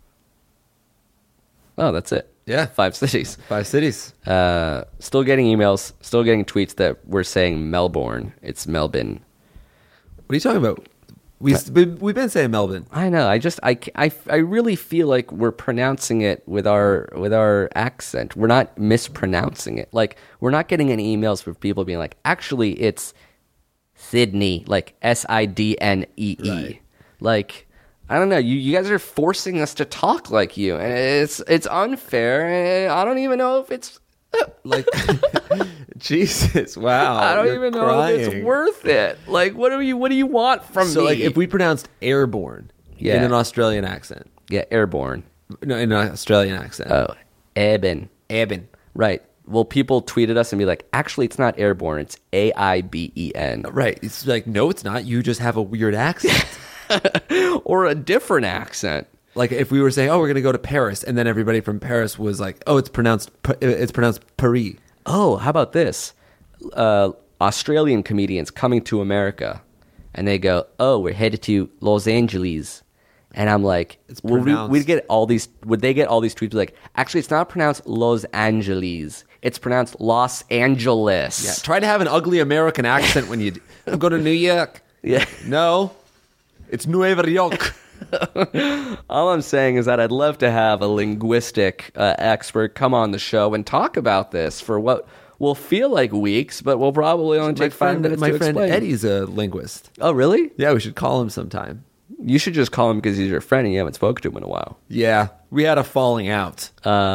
Oh, that's it. Yeah. 5 cities. 5 cities. Still getting emails, still getting tweets that we're saying Melbourne. It's Melbourne. What are you talking about? We've been saying Melbourne. I know. I really feel like we're pronouncing it with our accent. We're not mispronouncing it. Like, we're not getting any emails from people being like, actually, it's Sydney, like Sidnee. Right. Like, I don't know. You guys are forcing us to talk like you, and it's unfair. And I don't even know if it's Like, Jesus, wow. I don't you're even know crying. if it's worth it. Like, what do you want from me? So, like, if we pronounced airborne in an Australian accent. Yeah, airborne. No, in an Australian accent. Oh, Eben. Airborne. Right. Well, people tweeted us and be like, actually, it's not airborne. It's AIBEN. Right. It's like, no, it's not. You just have a weird accent. Or a different accent. Like, if we were saying, oh, we're going to go to Paris, and then everybody from Paris was like, oh, it's pronounced Paris. Oh, how about this? Australian comedians coming to America, and they go, oh, we're headed to Los Angeles. And I'm like, we'd get all these, would they get all these tweets like, actually, it's not pronounced Los Angeles. It's pronounced Los Angeles. Yeah, try to have an ugly American accent when you go to New York. Yeah. No, it's Nueva York. All I'm saying is that I'd love to have a linguistic expert come on the show and talk about this for what will feel like weeks, but will probably only take 5 minutes to explain. My friend Eddie's a linguist. Oh, really? Yeah, we should call him sometime. You should just call him because he's your friend and you haven't spoken to him in a while. Yeah, we had a falling out.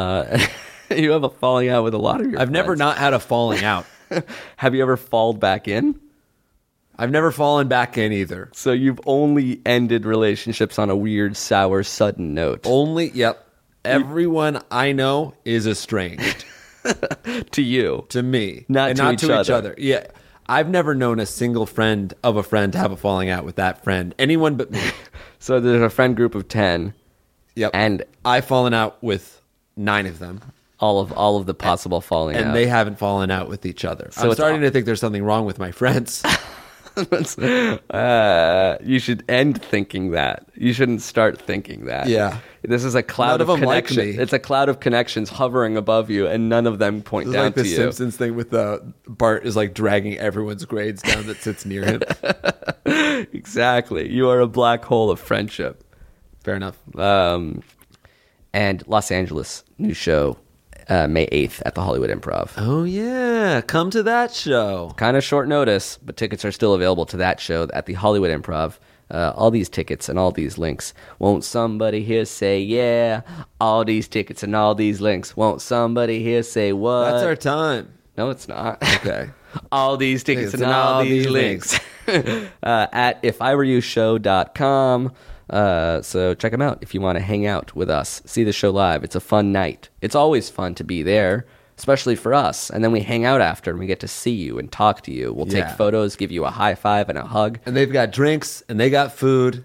You have a falling out with a lot of your I've friends. never not had a falling out. Have you ever falled back in? I've never fallen back in either. So you've only ended relationships on a weird, sour, sudden note. Yep. Everyone I know is estranged. To you. To me. Not and to not each to each other. other. Yeah. I've never known a single friend of a friend to have a falling out with that friend. Anyone but me. So there's a friend group of 10. Yep. And I've fallen out with 9 of them. all of the possible falling out. And they haven't fallen out with each other. So I'm it's starting to think there's something wrong with my friends. You should end thinking that. You shouldn't start thinking that. Yeah. This is a cloud None of of them like connections. me. It's a cloud of connections hovering above you, and none of them point It's down like the to you. Simpsons thing with Bart is like dragging everyone's grades down that sits near him. Exactly. You are a black hole of friendship. Fair enough. And Los Angeles, new show, May 8th at the Hollywood Improv. Oh, yeah. Come to that show. Kind of short notice, but tickets are still available to that show at the Hollywood Improv. All these tickets and all these links. Won't somebody here say, yeah? All these tickets and all these links. Won't somebody here say, what? That's our time. No, it's not. Okay. All these tickets and all these links. At ifiwereyoushow.com. So check them out if you want to hang out with us. See the show live. It's a fun night. It's always fun to be there, especially for us. And then we hang out after and we get to see you and talk to you. We'll take Yeah. photos, give you a high five and a hug. And they've got drinks and they got food.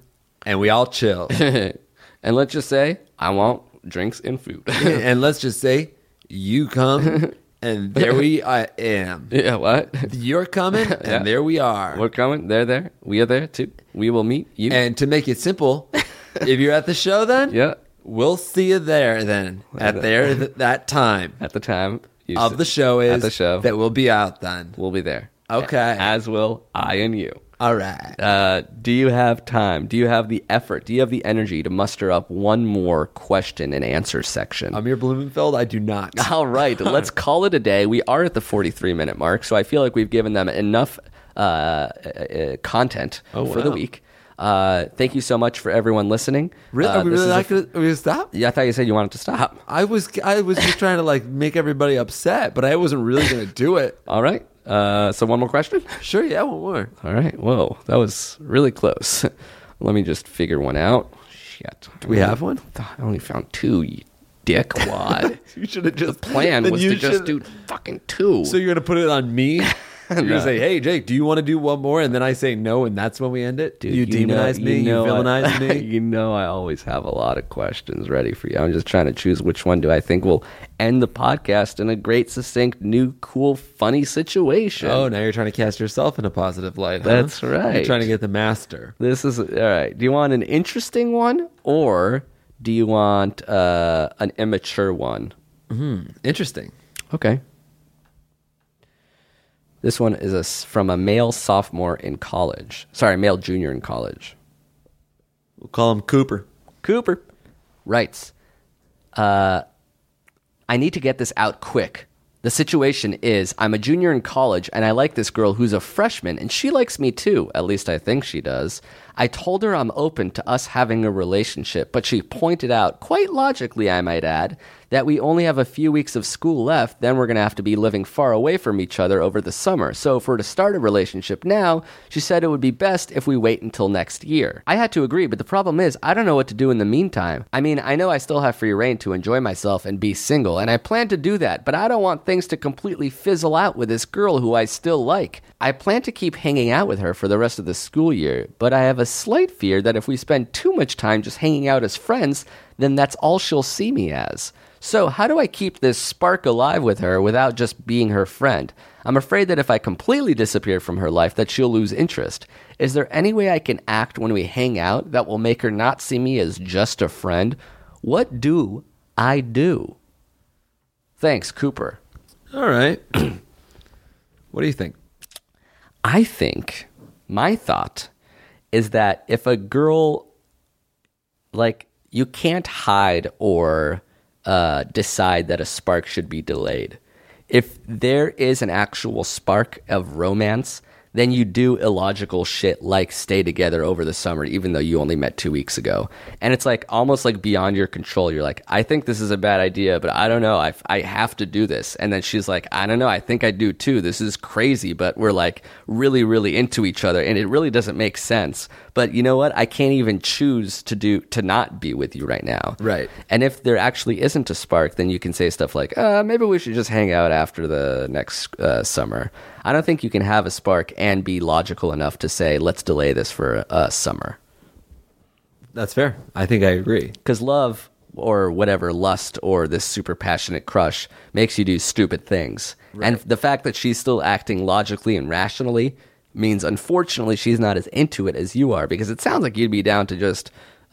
and we all chill. And let's just say, I want drinks and food. And let's just say, you come, and there I am. Yeah, what? You're coming, and Yeah. there we are. We're coming. They're there. We are there too. We will meet you. And to make it simple, if you're at the show then, yeah, we'll see you there then. At that time at the time of the show is at the show that we'll be out then. we'll be there. Okay. As will I and you. All right. Do you have time? Do you have the effort? Do you have the energy to muster up one more question and answer section? Amir Blumenfeld, I do not. All right, let's call it a day. We are at the 43-minute mark, so I feel like we've given them enough content for the wow. week. Thank you so much for everyone listening. Are we this really is not going to stop? Yeah, I thought you said you wanted to stop. I was just trying to like make everybody upset, but I wasn't really going to do it. All right. So one more question? Sure, yeah, one more. All right. Whoa, that was really close. Let me just figure one out. Shit. Do we have one? I only found two, you dick wad. You should have just. The plan then was you to just should- do fucking two. So you're going to put it on me? You're going to say, hey, Jake, do you want to do one more? And then I say no, and that's when we end it? Dude, you demonize me? You villainize me? You know I always have a lot of questions ready for you. I'm just trying to choose which one do I think will end the podcast in a great, succinct, new, cool, funny situation. Oh, now you're trying to cast yourself in a positive light, huh? That's right. You're trying to get the master. This is all right. Do you want an interesting one, or do you want an immature one? Interesting. Okay. This one is from a male sophomore in college. Sorry, male junior in college. We'll call him Cooper. Cooper writes, I need to get this out quick. The situation is I'm a junior in college and I like this girl who's a freshman and she likes me too. At least I think she does. I told her I'm open to us having a relationship, but she pointed out, quite logically I might add, that we only have a few weeks of school left, then we're going to have to be living far away from each other over the summer. So if we're to start a relationship now, she said it would be best if we wait until next year. I had to agree, but the problem is I don't know what to do in the meantime. I mean, I know I still have free reign to enjoy myself and be single, and I plan to do that, but I don't want things to completely fizzle out with this girl who I still like. I plan to keep hanging out with her for the rest of the school year, but I have a slight fear that if we spend too much time just hanging out as friends, then that's all she'll see me as. So how do I keep this spark alive with her without just being her friend? I'm afraid that if I completely disappear from her life, that she'll lose interest. Is there any way I can act when we hang out that will make her not see me as just a friend? What do I do? Thanks, Cooper. All right. What do you think? I think my thought is that if a girl, like, you can't hide or decide that a spark should be delayed. If there is an actual spark of romance, then you do illogical shit like stay together over the summer, even though you only met 2 weeks ago. And it's like almost like beyond your control. You're like, I think this is a bad idea, but I don't know. I have to do this. And then she's like, I don't know. I think I do too. This is crazy, but we're like really, really into each other. And it really doesn't make sense. But you know what? I can't even choose to not be with you right now. Right. And if there actually isn't a spark, then you can say stuff like, maybe we should just hang out after the next summer. I don't think you can have a spark and be logical enough to say, let's delay this for a summer. That's fair. I think I agree. Because love or whatever, lust or this super passionate crush makes you do stupid things. Right. And the fact that she's still acting logically and rationally means, unfortunately, she's not as into it as you are, because it sounds like you'd be down to just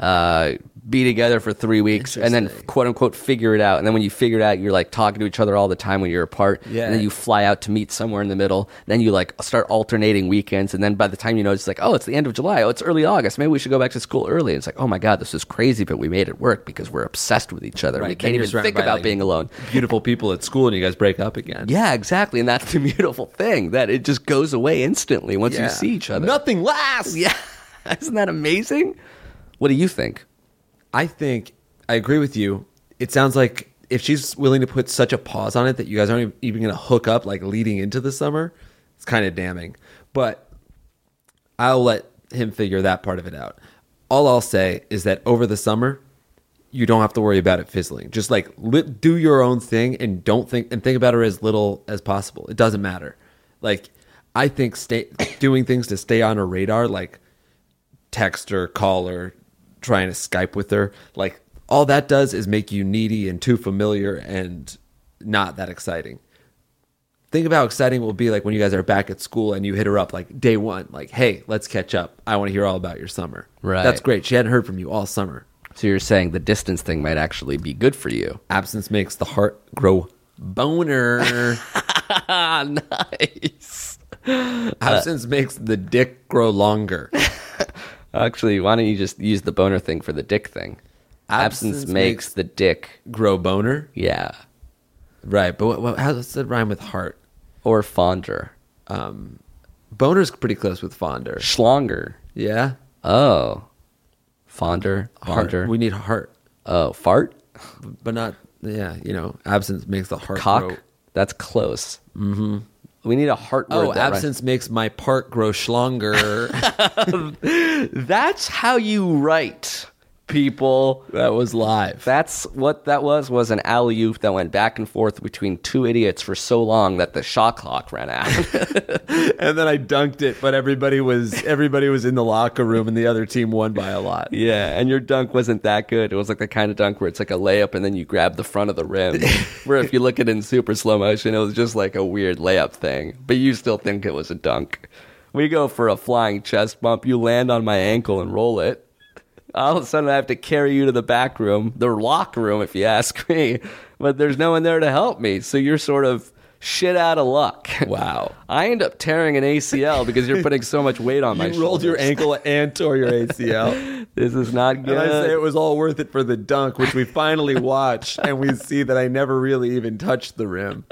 be together for 3 weeks and then quote unquote figure it out. And then when you figure it out, you're like talking to each other all the time when you're apart. Yeah. And then you fly out to meet somewhere in the middle. Then you like start alternating weekends. And then by the time you know, it's like, oh, it's the end of July. Oh, it's early August. Maybe we should go back to school early. And it's like, oh my God, this is crazy, but we made it work because we're obsessed with each other. Right. We can't even think about like being alone. Beautiful people at school and you guys break up again. Yeah, exactly. And that's the beautiful thing, that it just goes away instantly once you see each other. Nothing lasts. Yeah. Isn't that amazing? What do you think? I think I agree with you. It sounds like if she's willing to put such a pause on it that you guys aren't even going to hook up like leading into the summer, it's kind of damning. But I'll let him figure that part of it out. All I'll say is that over the summer, you don't have to worry about it fizzling. Just like do your own thing and think about her as little as possible. It doesn't matter. Like I think doing things to stay on her radar, like text her, call her, trying to Skype with her. Like, all that does is make you needy and too familiar and not that exciting. Think about how exciting it will be like when you guys are back at school and you hit her up like day one, like, hey, let's catch up. I want to hear all about your summer. Right. That's great. She hadn't heard from you all summer. So you're saying the distance thing might actually be good for you. Absence makes the heart grow boner. Nice. Absence makes the dick grow longer. Actually, why don't you just use the boner thing for the dick thing? Absence makes the dick grow boner. Yeah. Right, but how does it rhyme with heart? Or fonder. Boner's pretty close with fonder. Schlonger. Yeah? Oh. Fonder. Heart. Fonder. We need heart. Oh, fart? But not, absence makes the heart Cock? grow. That's close. Mm-hmm. We need a heart word. Oh, absence makes my part grow schlonger. That's how you write, people. That was live. That's what that was an alley-oop that went back and forth between two idiots for so long that the shot clock ran out. And then I dunked it, but everybody was in the locker room and the other team won by a lot. Yeah, and your dunk wasn't that good. It was like the kind of dunk where it's like a layup and then you grab the front of the rim. Where if you look at it in super slow motion, it was just like a weird layup thing. But you still think it was a dunk. We go for a flying chest bump. You land on my ankle and roll it. All of a sudden, I have to carry you to the back room, the locker room, if you ask me. But there's no one there to help me. So you're sort of shit out of luck. Wow. I end up tearing an ACL because you're putting so much weight on my shoulders. You rolled your ankle and tore your ACL. This is not good. And I say it was all worth it for the dunk, which we finally watched, and we see that I never really even touched the rim.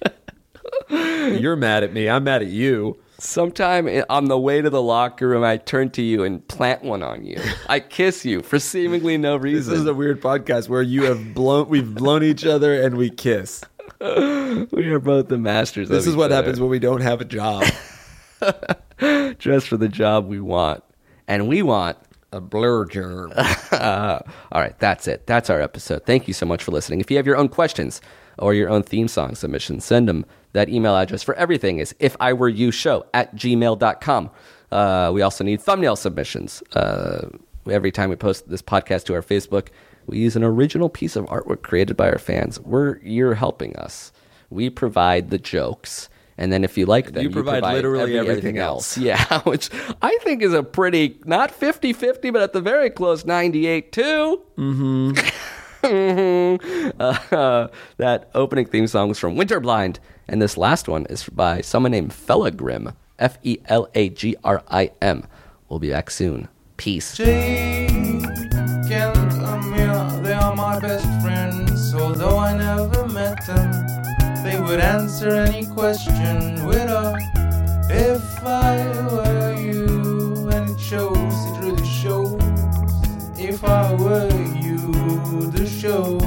You're mad at me. I'm mad at you. Sometime on the way to the locker room, I turn to you and plant one on you. I kiss you for seemingly no reason. This is a weird podcast where we've blown each other and we kiss. We are both the masters of This is what each other. happens when we don't have a job. Dress for the job we want. And we want A blur germ. all right, that's it. That's our episode. Thank you so much for listening. If you have your own questions or your own theme song submissions, send them. That email address for everything is iwereyoushow@gmail.com. We also need thumbnail submissions. Every time we post this podcast to our Facebook, we use an original piece of artwork created by our fans. You're helping us. We provide the jokes. And then if you like them, You provide literally everything else. Yeah, which I think is a pretty, not 50-50, but at the very close 98-2. Mm-hmm. That opening theme song was from Winterblind. And this last one is by someone named Felagrim. Felagrim. We'll be back soon. Peace. Jake and Amir, they are my best friends. Although I never met them, they would answer any question with a "if I were you," and it shows, it really shows. If I were you, the show.